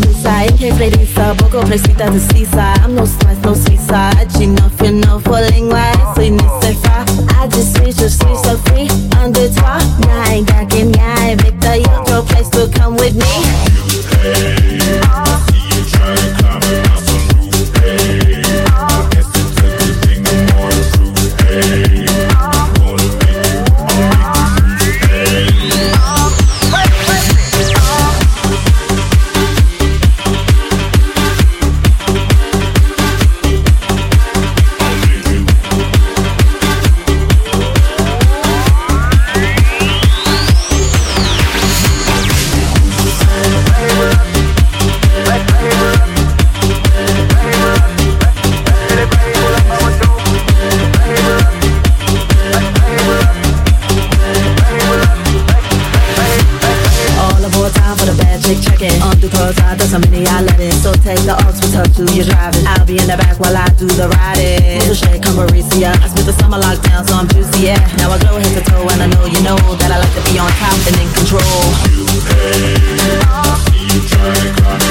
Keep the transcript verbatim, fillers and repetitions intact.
Lusa, en que freriza, poco fresita de sisa. I'm no spice, no sweet side. Enough, you know, for lingua, soy necefa. I just switch, just switch, so free. Under toi, nah, ain't got game, yeah. Victor, you throw place to come with me. Hey, I see you trying to climb up my sunroof. Hey, I guess it's a good thing I'm more improved. Hey, I'm gonna make you, I'll make you move. Hey. So many I let in, so take the aux with her to your driving. I'll be in the back while I do the riding. So shake, come Mauricia. I spent the summer lockdown, so I'm juicy, yeah. Now I glow head to toe, and I know you know that I like to be on top and in control. You, hey, I see you trying to climb